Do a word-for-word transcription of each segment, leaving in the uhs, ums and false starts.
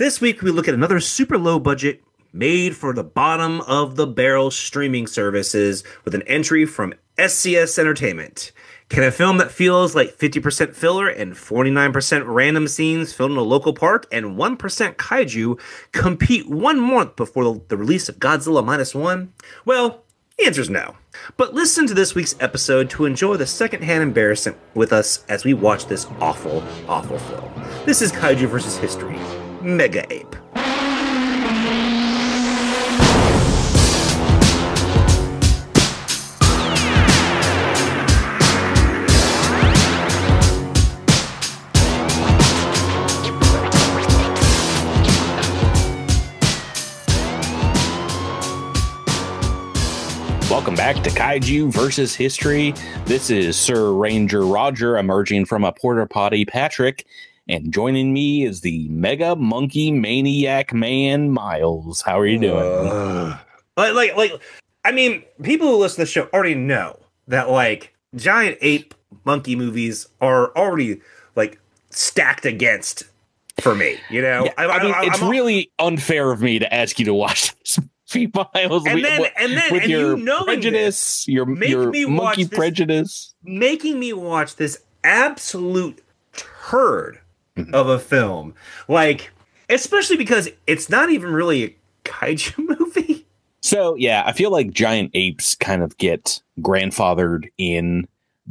This week we look at another super low budget, made for the bottom of the barrel streaming services with an entry from S C S Entertainment. Can a film that feels like fifty percent filler and forty-nine percent random scenes filmed in a local park and one percent kaiju compete one month before the, the release of Godzilla Minus One? Well, the answer is no. But listen to this week's episode to enjoy the secondhand embarrassment with us as we watch this awful, awful film. This is Kaiju versus History. Mega Ape. Welcome back to Kaiju versus History. This is Sir Ranger Roger emerging from a porta potty Patrick, and joining me is the Mega Monkey Maniac Man Miles. How are you doing? Uh, like, like, like, I mean, people who listen to the show already know that like giant ape monkey movies are already like stacked against for me. You know, Yeah, I, I mean, I, it's I'm, really unfair of me to ask you to watch this. Miles, and then, with, and then, with and your you knowing prejudice, this, your, your monkey this, prejudice, making me watch this absolute turd mm-hmm. of a film, like especially because it's not even really a kaiju movie. So yeah, I feel like giant apes kind of get grandfathered in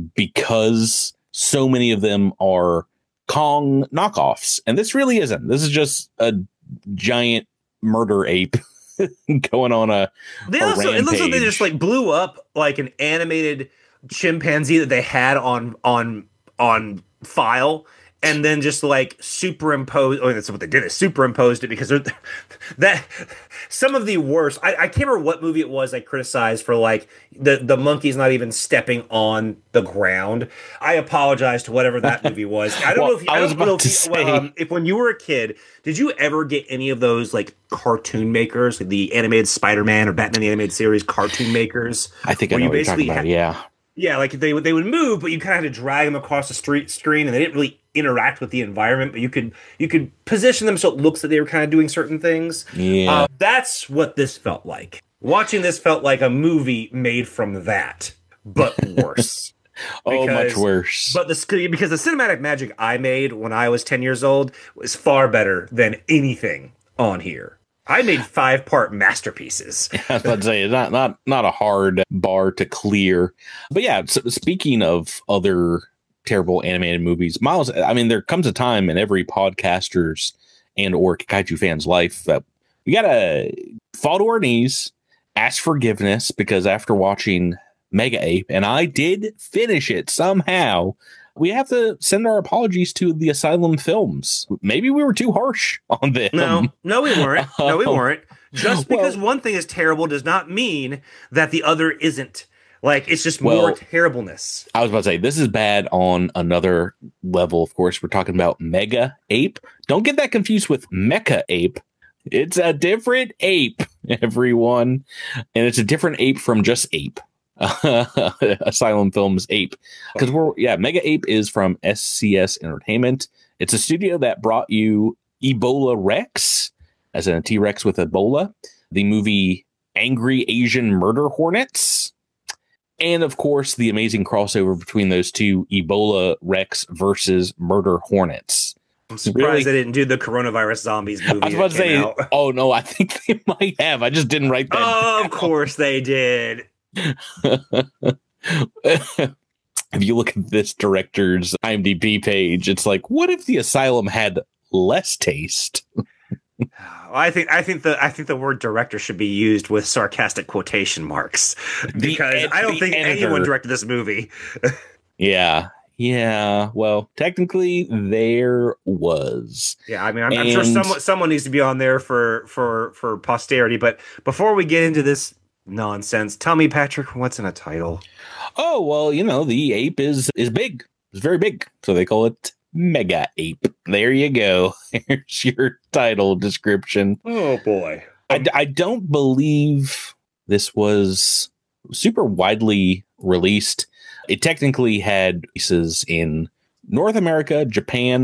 because so many of them are Kong knockoffs, and this really isn't. This is just a giant murder ape. Going on a, they a also rampage. It looks like they just like blew up like an animated chimpanzee that they had on on on file, and then just like superimposed. Oh, that's what they did. Is superimposed it because they're, that some of the worst. I, I can't remember what movie it was I criticized for like the the monkey's not even stepping on the ground. I apologize to whatever that movie was. I don't well, know if you, I, I was don't about know to if, say. You, um, if when you were a kid, did you ever get any of those like cartoon makers, like the animated Spider-Man or Batman the Animated Series cartoon makers? I think I know what you're talking about. Had, yeah. Yeah, like they would they would move, but you kind of had to drag them across the street screen, and they didn't really interact with the environment. But you could you could position them so it looks that they were kind of doing certain things. Yeah, uh, that's what this felt like. Watching this felt like a movie made from that, but worse. oh, because, much worse. But the because the cinematic magic I made when I was ten years old was far better than anything on here. I made five-part masterpieces. I was about to say, not not not a hard bar to clear. But yeah, so speaking of other terrible animated movies, Miles, I mean, there comes a time in every podcaster's and or kaiju fan's life that we gotta fall to our knees, ask forgiveness, because after watching Mega Ape, and I did finish it somehow, we have to send our apologies to the Asylum Films. Maybe we were too harsh on them. No, no, we weren't. No, we weren't. Just because well, one thing is terrible does not mean that the other isn't. Like, it's just well, more terribleness. I was about to say, this is bad on another level. Of course, we're talking about Mega Ape. Don't get that confused with Mecha Ape. It's a different ape, everyone. And it's a different ape from just Ape. Asylum Films Ape, because we're yeah Mega Ape is from S C S Entertainment. It's a studio that brought you Ebola Rex, as in a T-Rex with Ebola, the movie Angry Asian Murder Hornets, and of course the amazing crossover between those two, Ebola Rex versus Murder Hornets. I'm surprised really, they didn't do the coronavirus zombies movie. I was about to say, out. oh no, I think they might have. I just didn't write that. Oh, down. Of course they did. If you look at this director's IMDb page, it's like, what if the Asylum had less taste? I think I think the I think the word director should be used with sarcastic quotation marks, because ed- I don't think editor. anyone directed this movie. yeah. Yeah, well, technically there was. Yeah, I mean, I'm, I'm sure someone someone needs to be on there for for for posterity. But before we get into this nonsense, tell me, Patrick, what's in a title? Oh, well, you know, the ape is is big. It's very big, so they call it Mega Ape. There you go. Here's your title description. Oh boy, I, I don't believe this was super widely released. It technically had releases in North America, Japan,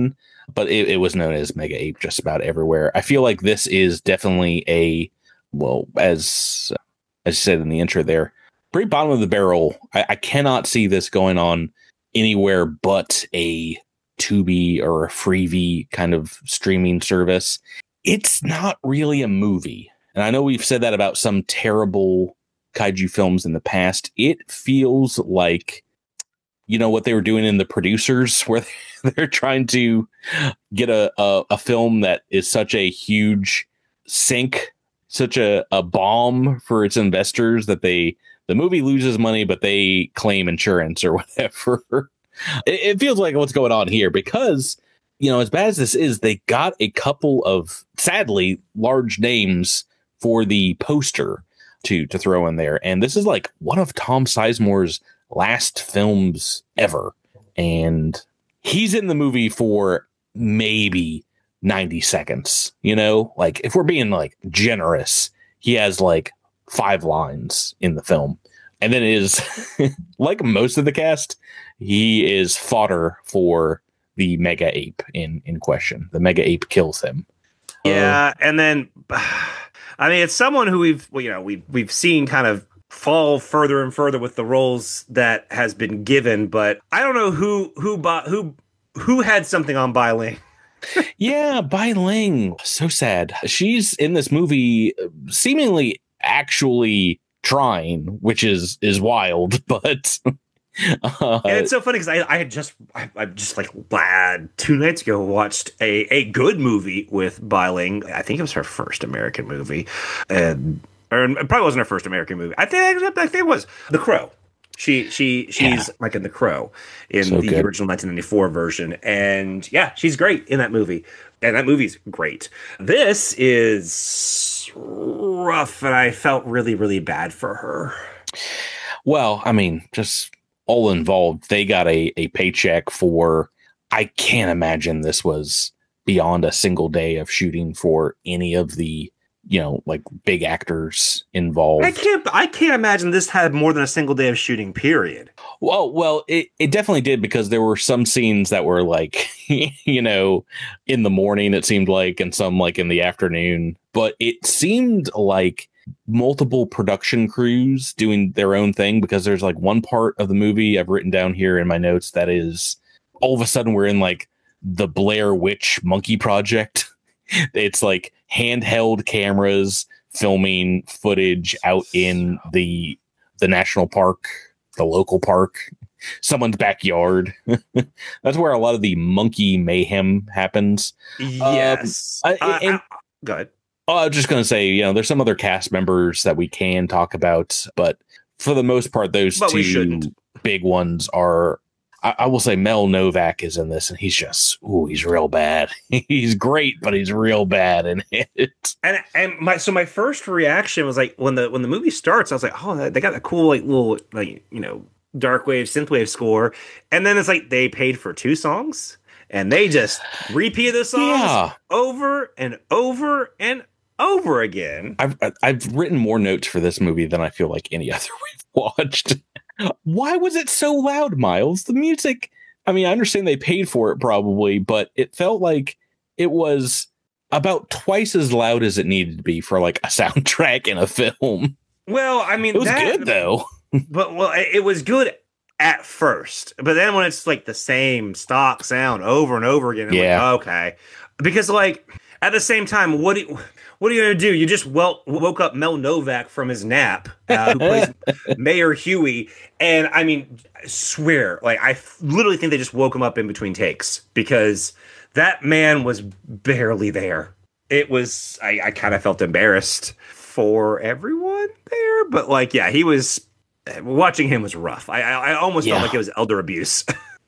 but it, it was known as Mega Ape just about everywhere. I feel like this is definitely a, well, as as I said in the intro there, pretty bottom of the barrel. I, I cannot see this going on anywhere but a Tubi or a Freevee kind of streaming service. It's not really a movie. And I know we've said that about some terrible kaiju films in the past. It feels like, you know, what they were doing in The Producers, where they're trying to get a, a, a film that is such a huge sink, such a, a bomb for its investors that they, the movie loses money, but they claim insurance or whatever. It, it feels like what's going on here because, you know, as bad as this is, they got a couple of, sadly, large names for the poster to to throw in there. And this is like one of Tom Sizemore's last films ever. And he's in the movie for maybe ninety seconds, you know, like if we're being like generous, he has like five lines in the film. And then it is like most of the cast, he is fodder for the Mega Ape in, in question. The Mega Ape kills him. Yeah. Uh, and then, I mean, it's someone who we've, well, you know, we've, we've seen kind of fall further and further with the roles that has been given, but I don't know who, who, who, who had something on Bai Ling. Yeah, Bai Ling. So sad. She's in this movie seemingly actually trying, which is is wild, but uh, and it's so funny because I, I had just I, I just like bad two nights ago watched a, a good movie with Bai Ling. I think it was her first American movie, and or it probably wasn't her first American movie. I think I think it was The Crow. She she she's yeah. like in The Crow in so the good. original nineteen ninety-four version, and yeah, she's great in that movie, and that movie's great. This is rough, and I felt really really bad for her. Well, I mean, just all involved, they got a a paycheck for. I can't imagine this was beyond a single day of shooting for any of the, you know, like big actors involved. I can't I can't imagine this had more than a single day of shooting, period. Well, well, it, it definitely did, because there were some scenes that were like, you know, in the morning, it seemed like, and some like in the afternoon. But it seemed like multiple production crews doing their own thing, because there's like one part of the movie I've written down here in my notes that is all of a sudden we're in like the Blair Witch Monkey Project. It's like handheld cameras filming footage out in the the national park, the local park, someone's backyard. That's where a lot of the monkey mayhem happens. Yes. Um, I, and, uh, uh, go ahead. Oh, I was just going to say, you know, there's some other cast members that we can talk about, but for the most part, those but two big ones are. I, I will say Mel Novak is in this, and he's just, ooh, he's real bad. He's great, but he's real bad in it. And and my so my first reaction was like when the when the movie starts, I was like, oh, they got a cool like little like you know dark wave synthwave score, and then it's like they paid for two songs, and they just repeated the songs yeah. over and over and over again. I've I've written more notes for this movie than I feel like any other we've watched. Why was it so loud, Miles? The music, I mean, I understand they paid for it probably, but it felt like it was about twice as loud as it needed to be for like a soundtrack in a film. Well, I mean, it was that, good though. But well, it was good at first, but then when it's like the same stock sound over and over again, I'm yeah, like, okay, because like at the same time, what do you, what are you gonna do? You just well woke up Mel Novak from his nap, uh, who plays Mayor Huey, and I mean, I swear, like I f- literally think they just woke him up in between takes because that man was barely there. It was I, I kind of felt embarrassed for everyone there, but like, yeah, he was. Watching him was rough. I I, I almost yeah. felt like it was elder abuse.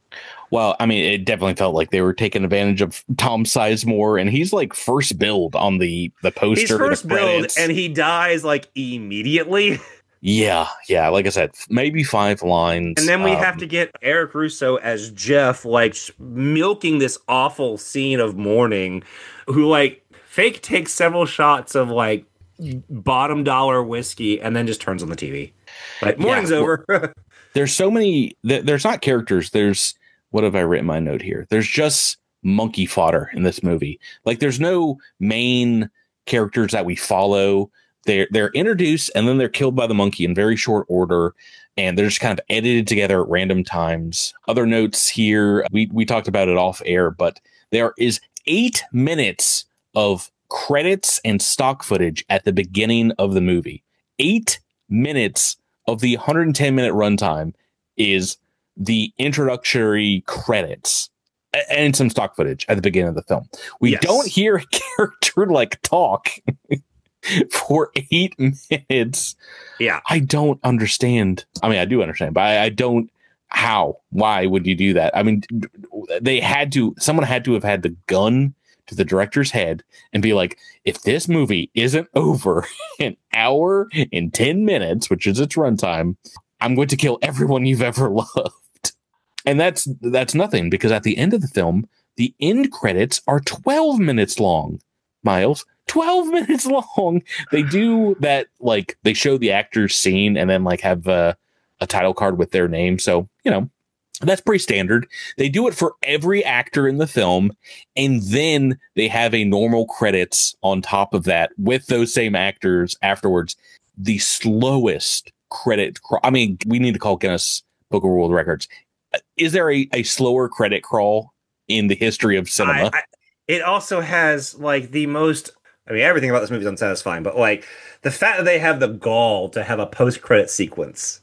Well, I mean, it definitely felt like they were taking advantage of Tom Sizemore, and he's like first build on the the poster. He's first build, and he dies like immediately. Yeah, yeah. Like I said, maybe five lines, and then we um, have to get Eric Russo as Jeff, like milking this awful scene of mourning, who like fake takes several shots of like bottom dollar whiskey, and then just turns on the T V. Like morning's yeah, over. There's so many. Th- there's not characters. There's what have I written my note here? There's just monkey fodder in this movie. Like, there's no main characters that we follow. They're they're introduced and then they're killed by the monkey in very short order, and they're just kind of edited together at random times. Other notes here, we we talked about it off air, but there is eight minutes of credits and stock footage at the beginning of the movie. Eight minutes of the one hundred ten minute runtime is the introductory credits and some stock footage at the beginning of the film. We yes. don't hear a character like talk for eight minutes. Yeah. I don't understand. I mean, I do understand, but I, I don't. How? Why would you do that? I mean, they had to, someone had to have had the gun to the director's head and be like, if this movie isn't over an hour and ten minutes, which is its runtime, I'm going to kill everyone you've ever loved. And that's, that's nothing, because at the end of the film, the end credits are twelve minutes long, Miles. twelve minutes long. They do that, like, they show the actor's scene and then like have uh, a title card with their name. So, you know, that's pretty standard. They do it for every actor in the film, and then they have a normal credits on top of that with those same actors afterwards. The slowest credit. Crawl, I mean, we need to call Guinness Book of World Records. Is there a, a slower credit crawl in the history of cinema? I, I, it also has like the most. I mean, everything about this movie is unsatisfying, but like the fact that they have the gall to have a post-credit sequence.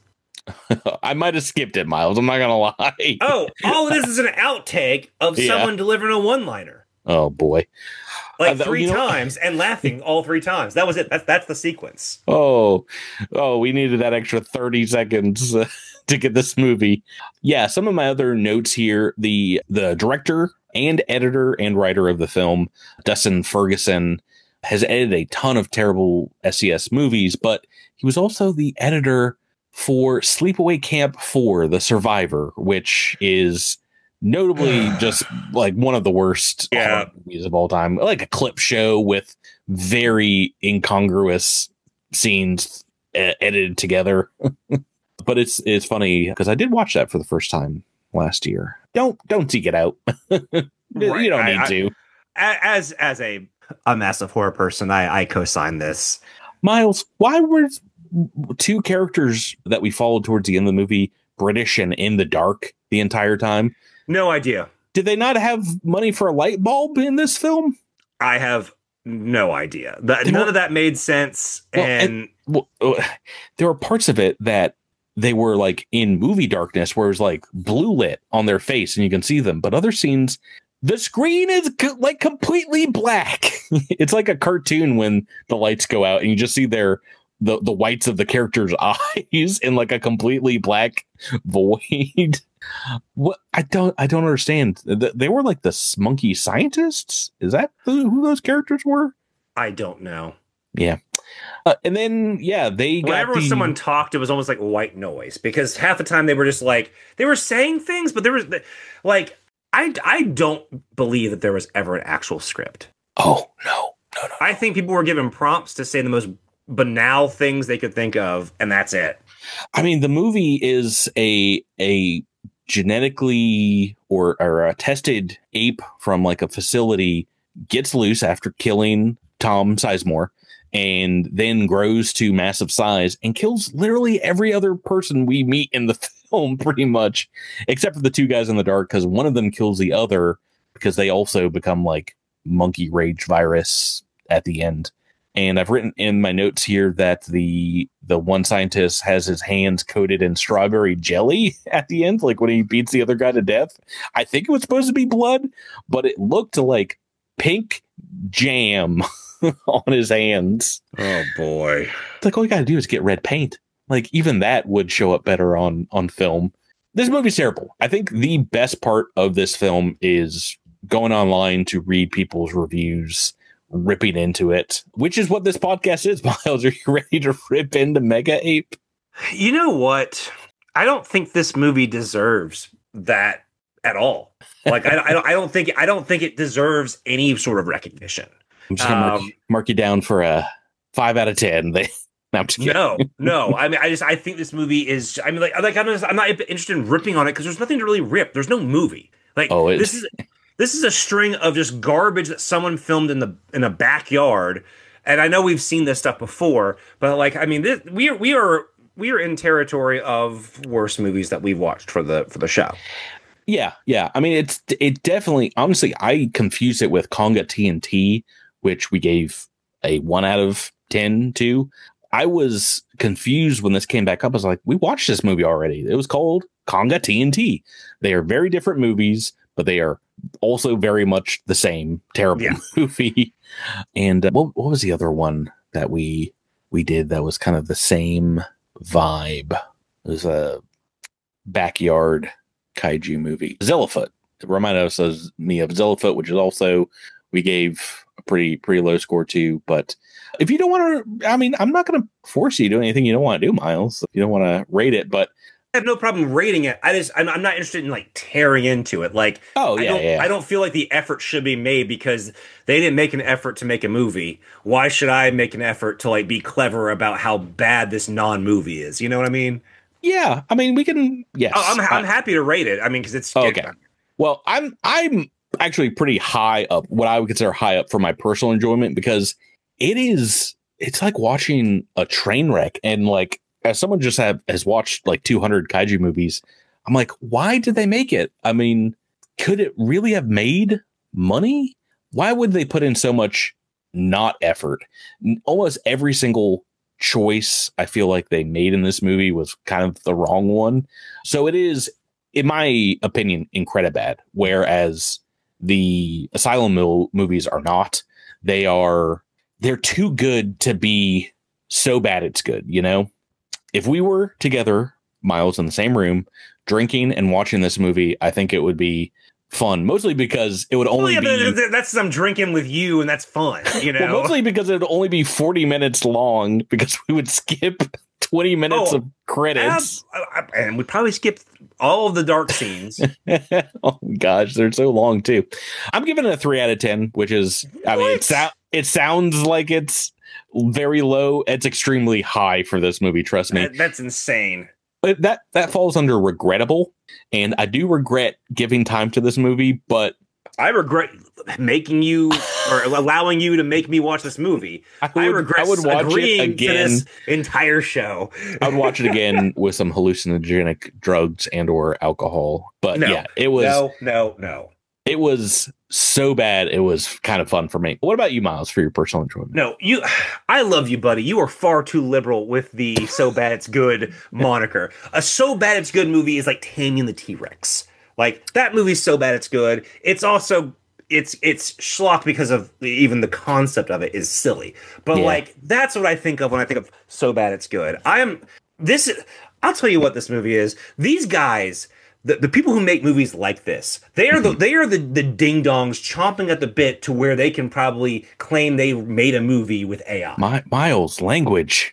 I might have skipped it, Miles. I'm not gonna lie. Oh, all it is is an outtake of yeah. someone delivering a one-liner. Oh boy, like uh, three you know, times and laughing all three times. That was it. That's that's the sequence. Oh, oh, we needed that extra thirty seconds uh, to get this movie. Yeah, some of my other notes here: the the director and editor and writer of the film, Dustin Ferguson, has edited a ton of terrible S C S movies, but he was also the editor for Sleepaway Camp four, The Survivor, which is notably just like one of the worst yeah. movies of all time. Like a clip show with very incongruous scenes uh, edited together. But it's it's funny because I did watch that for the first time last year. Don't don't seek it out. Right. You don't need I, to. I, as as a a massive horror person, I, I co-sign this. Miles, why were two characters that we followed towards the end of the movie British and in the dark the entire time? No idea. Did they not have money for a light bulb in this film? I have no idea. The, none were, of that made sense. Well, and, and well, uh, there were parts of it that they were like in movie darkness where it was like blue lit on their face and you can see them. But other scenes, the screen is co- like completely black. It's like a cartoon when the lights go out and you just see their the, the whites of the characters' eyes in like a completely black void. What I don't I don't understand. They were like the monkey scientists. Is that who those characters were? I don't know. Yeah. Uh, and then, yeah, they got Whenever the... someone talked, it was almost like white noise because half the time they were just like, they were saying things, but there was like, I, I don't believe that there was ever an actual script. Oh, no, no, no. I think people were given prompts to say the most banal things they could think of, and that's it. I mean, the movie is a, a genetically or, or a tested ape from like a facility gets loose after killing Tom Sizemore, and then grows to massive size and kills literally every other person we meet in the film, pretty much, except for the two guys in the dark, because one of them kills the other because they also become like monkey rage virus at the end. And I've written in my notes here that the the one scientist has his hands coated in strawberry jelly at the end, like when he beats the other guy to death. I think it was supposed to be blood, but it looked like pink jam on his hands. Oh boy. It's like all you gotta do is get red paint. Like even that would show up better on on film. This movie's terrible. I think the best part of this film is going online to read people's reviews, ripping into it, which is what this podcast is. Miles, are you ready to rip into Mega Ape? You know what? I don't think this movie deserves that at all. Like I, I don't I don't think I don't think it deserves any sort of recognition. I'm just gonna mark, um, mark you down for a five out of ten. They, no, I'm just kidding. no, no. I mean, I just I think this movie is. I mean, like, like I'm, just, I'm not interested in ripping on it because there's nothing to really rip. There's no movie. Like, oh, this is this is a string of just garbage that someone filmed in the in a backyard. And I know we've seen this stuff before, but like, I mean, this, we are we are we are in territory of worst movies that we've watched for the for the show. Yeah, yeah. I mean, it's it definitely. Honestly, I confused it with Conga T N T, which we gave a one out of ten to. I was confused when this came back up. I was like, we watched this movie already. It was called Conga T N T. They are very different movies, but they are also very much the same terrible yeah. movie. And uh, what what was the other one that we we did that was kind of the same vibe? It was a backyard kaiju movie, Zillafoot. It reminded us of me of Zillafoot, which is also we gave a pretty pretty low score to. But if you don't want to, I mean, I'm not going to force you to do anything you don't want to do, Miles. If you don't want to rate it, but I have no problem rating it. I just I'm, I'm not interested in like tearing into it. Like, oh yeah, I don't, yeah. I don't feel like the effort should be made because they didn't make an effort to make a movie. Why should I make an effort to like be clever about how bad this non-movie is? You know what I mean? Yeah, I mean, we can. Yes, oh, I'm I'm I, happy to rate it. I mean, because it's okay. It, well, I'm I'm actually pretty high up. What I would consider high up for my personal enjoyment because it is. It's like watching a train wreck, and like as someone just have has watched like two hundred kaiju movies, I'm like, why did they make it? I mean, could it really have made money? Why would they put in so much not effort? Almost every single choice I feel like they made in this movie was kind of the wrong one. So it is, in my opinion, Incredibad. Whereas the Asylum Mill movies are not. They are, they're too good to be so bad it's good, you know? If we were together, Miles, in the same room, drinking and watching this movie, I think it would be fun, mostly because it would only well, yeah, be that's I'm drinking with you and that's fun, you know. Well, mostly because it would only be forty minutes long because we would skip twenty minutes oh, of credits ab- and we'd probably skip all of the dark scenes. Oh gosh, they're so long too. I'm giving it a three out of ten, which is what? I mean it, so- it sounds like it's very low. It's extremely high for this movie, trust me. That, that's insane. But that that falls under regrettable, and I do regret giving time to this movie, but I regret making you or allowing you to make me watch this movie. I, would, I regret I would watch agreeing it again. To this entire show. I would watch it again with some hallucinogenic drugs and or alcohol. But no, yeah, it was no, no, no. It was so bad. It was kind of fun for me. What about you, Miles, for your personal enjoyment? No, you. I love you, buddy. You are far too liberal with the "so bad it's good" moniker. A "so bad it's good" movie is like Taming the T-Rex. Like that movie's so bad it's good. It's also it's it's schlock because of even the concept of it is silly. But yeah. like that's what I think of when I think of "so bad it's good." I am this. I'll tell you what this movie is. These guys. The, the people who make movies like this, they are the they are the, the ding dongs chomping at the bit to where they can probably claim they made a movie with A I. My, Miles, language,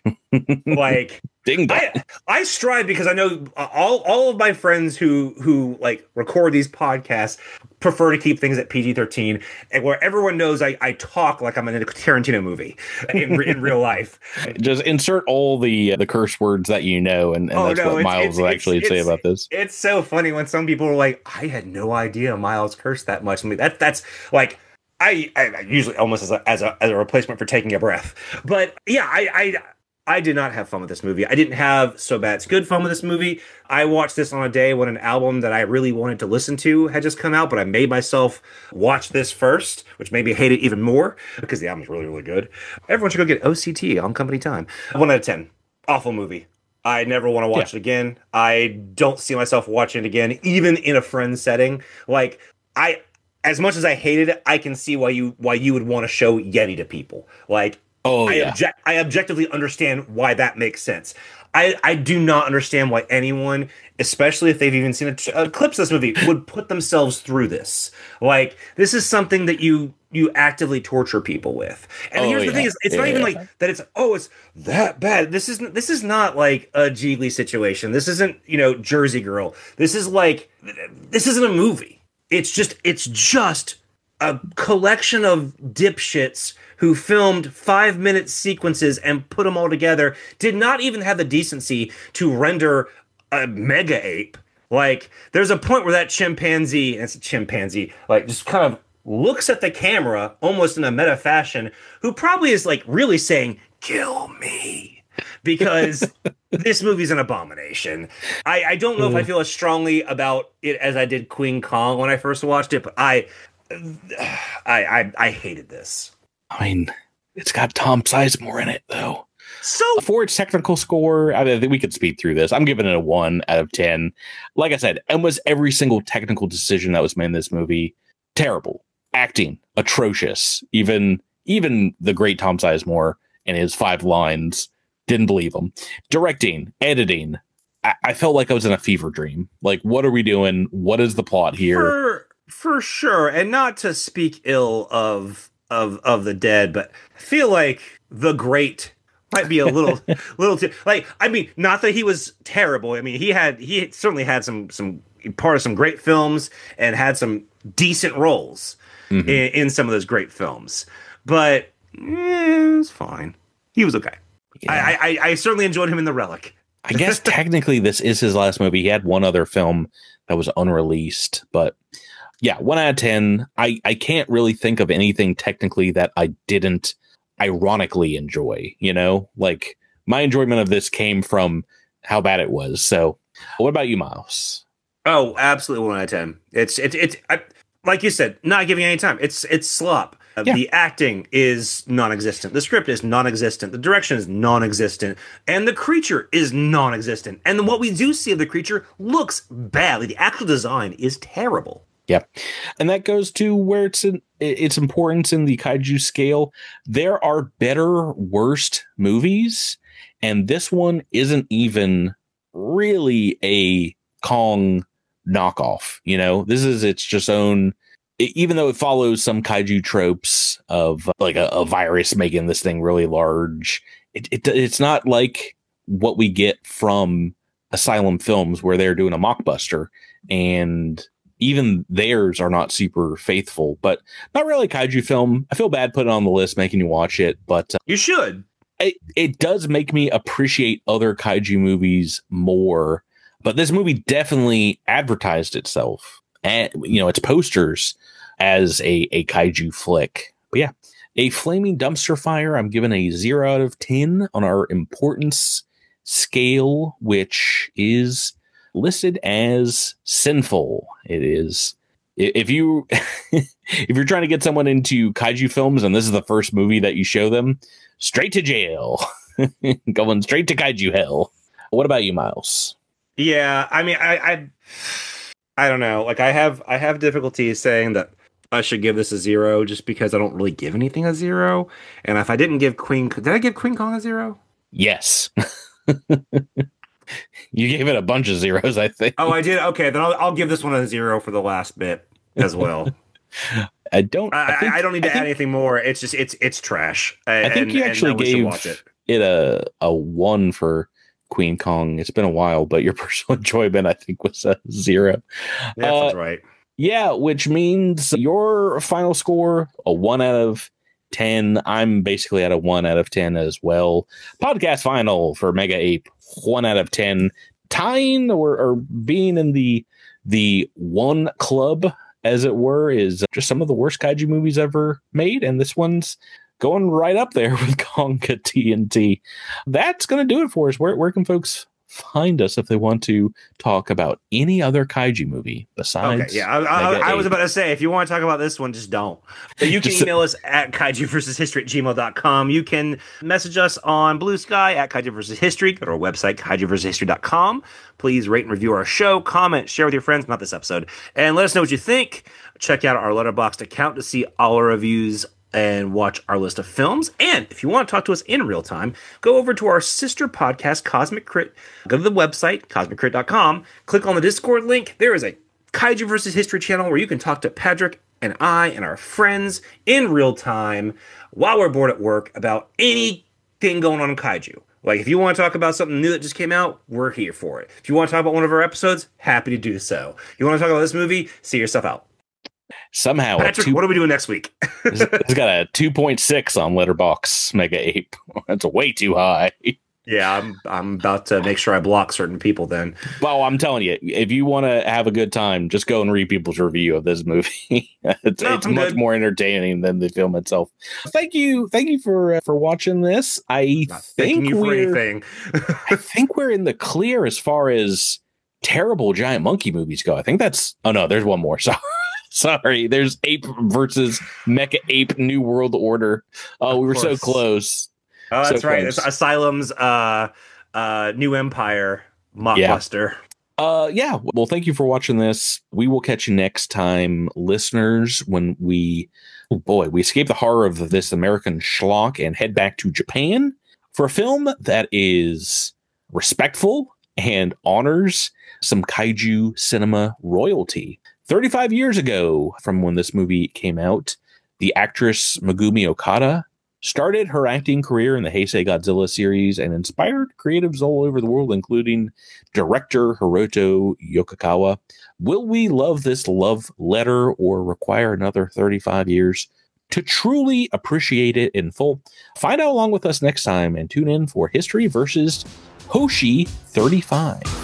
like ding dong. I, I strive because I know all all of my friends who who like record these podcasts prefer to keep things at P G thirteen, and where everyone knows I, I talk like I'm in a Tarantino movie in in real life. Just insert all the the curse words that you know, and, and oh, that's no, what it's, Miles it's, will actually it's, say about this. It's so funny when some people are like, "I had no idea Miles cursed that much." I mean, that that's like. I, I usually almost as a, as a as a replacement for taking a breath, but yeah, I, I I did not have fun with this movie. I didn't have so bad it's good fun with this movie. I watched this on a day when an album that I really wanted to listen to had just come out, but I made myself watch this first, which made me hate it even more because the album's really really good. Everyone should go get O C T on company time. One out of ten. Awful movie. I never want to watch yeah. it again. I don't see myself watching it again, even in a friend setting. Like I. As much as I hated it, I can see why you why you would want to show Yeti to people. Like, oh, I, yeah. object, I objectively understand why that makes sense. I, I do not understand why anyone, especially if they've even seen a, a clips of this movie, would put themselves through this. Like, this is something that you you actively torture people with. And oh, here's yeah. the thing: is it's yeah, not even yeah. like that. It's oh, it's that bad. This isn't. This is not like a Geely situation. This isn't you know Jersey Girl. This is like this isn't a movie. It's just it's just a collection of dipshits who filmed five minute sequences and put them all together. Did not even have the decency to render a mega ape. Like, there's a point where that chimpanzee, and it's a chimpanzee, like, just kind of looks at the camera almost in a meta fashion, who probably is like really saying, kill me, because this movie's an abomination. I, I don't know if I feel as strongly about it as I did Queen Kong when I first watched it, but I, I, I, I hated this. I mean, it's got Tom Sizemore in it, though. So for its technical score, I think we could speed through this. I'm giving it a one out of ten. Like I said, almost every single technical decision that was made in this movie, terrible. Acting, atrocious. Even even the great Tom Sizemore and his five lines, didn't believe him. Directing, editing, I, I felt like I was in a fever dream. Like, what are we doing? What is the plot here? For, for sure, and not to speak ill of of of the dead, but I feel like the great might be a little little too, like, I mean, not that he was terrible. I mean, he had he certainly had some some part of some great films and had some decent roles mm-hmm. in, in some of those great films. But eh, it's fine. He was okay. Yeah. I, I I certainly enjoyed him in The Relic. I guess technically this is his last movie. He had one other film that was unreleased, but yeah, one out of ten. I I can't really think of anything technically that I didn't ironically enjoy, you know, like my enjoyment of this came from how bad it was. So what about you, Miles? Oh, absolutely one out of ten. It's it's it's I, like you said, not giving any time. It's it's slop. Uh, yeah. The acting is non-existent. The script is non-existent. The direction is non-existent, and the creature is non-existent. And what we do see of the creature looks bad. Like, the actual design is terrible. Yeah. And that goes to where it's in, its importance in the kaiju scale. There are better, worst movies, and this one isn't even really a Kong knockoff. You know, this is its just own, even though it follows some kaiju tropes of like a, a virus making this thing really large. It, it it's not like what we get from Asylum Films, where they're doing a mockbuster, and even theirs are not super faithful, but not really a kaiju film. I feel bad putting it on the list, making you watch it, but uh, you should. It, it does make me appreciate other kaiju movies more, but this movie definitely advertised itself and, you know, its posters as a, a kaiju flick. But yeah, A Flaming Dumpster Fire, I'm giving a zero out of ten on our importance scale, which is listed as sinful. It is, if you if you're trying to get someone into kaiju films and this is the first movie that you show them, straight to jail. Going straight to kaiju hell. What about you, Miles? Yeah, I mean, I, I I don't know. Like, I have I have difficulty saying that I should give this a zero just because I don't really give anything a zero. And if I didn't give Queen, did I give Queen Kong a zero? Yes. You gave it a bunch of zeros, I think. Oh, I did? Okay, then I'll, I'll give this one a zero for the last bit as well. I don't. I, I, think, I don't need to I add think, anything more. It's just it's it's trash. I think and, you actually gave watch it. it a a one for Queen Kong. It's been a while, but your personal enjoyment, I think, was a zero. Yeah, uh, that's right. Yeah, which means your final score a one out of ten. I'm basically at a one out of ten as well. Podcast final for Mega Ape, one out of ten. Tying or, or being in the the one club, as it were, is just some of the worst kaiju movies ever made, and this one's going right up there with Gonga T N T. That's going to do it for us. Where where can folks find us if they want to talk about any other kaiju movie besides? Okay, yeah, I, I, I was about to say, if you want to talk about this one, just don't. But you can just, email us at kaiju versus history at gmail dot com. You can message us on Blue Sky at kaiju versus history. Go to our website, kaiju versus history dot com. Please rate and review our show, comment, share with your friends, not this episode, and let us know what you think. Check out our Letterboxd account to see all our reviews and watch our list of films. And if you want to talk to us in real time, go over to our sister podcast, Cosmic Crit. Go to the website, cosmic crit dot com. Click on the Discord link. There is a Kaiju versus History channel where you can talk to Patrick and I and our friends in real time while we're bored at work about anything going on in kaiju. Like, if you want to talk about something new that just came out, we're here for it. If you want to talk about one of our episodes, happy to do so. You want to talk about this movie, see yourself out. Somehow, Patrick, two, what are we doing next week? It's got a two point six on Letterboxd Mega Ape. That's way too high. Yeah, I'm I'm about to make sure I block certain people then. Well, I'm telling you, if you want to have a good time, just go and read people's review of this movie. it's No, it's I'm much good. more entertaining than the film itself. Thank you, thank you for uh, for watching this. I Not thanking think you for we're anything. I think we're in the clear as far as terrible giant monkey movies go. I think that's oh no, there's one more. Sorry. Sorry, there's Ape versus Mecha Ape New World Order. Oh, Of we were so course. close. Oh, So that's right. It's close. Asylum's uh uh New Empire Yeah. mockbuster. Uh, yeah. Well, thank you for watching this. We will catch you next time, listeners, when we, oh boy, we escape the horror of this American schlock and head back to Japan for a film that is respectful and honors some kaiju cinema royalty. thirty-five years ago from when this movie came out, the actress Megumi Okada started her acting career in the Heisei Godzilla series and inspired creatives all over the world, including director Hiroto Yokokawa. Will we love this love letter or require another thirty-five years to truly appreciate it in full? Find out along with us next time and tune in for History versus Hoshi thirty-five.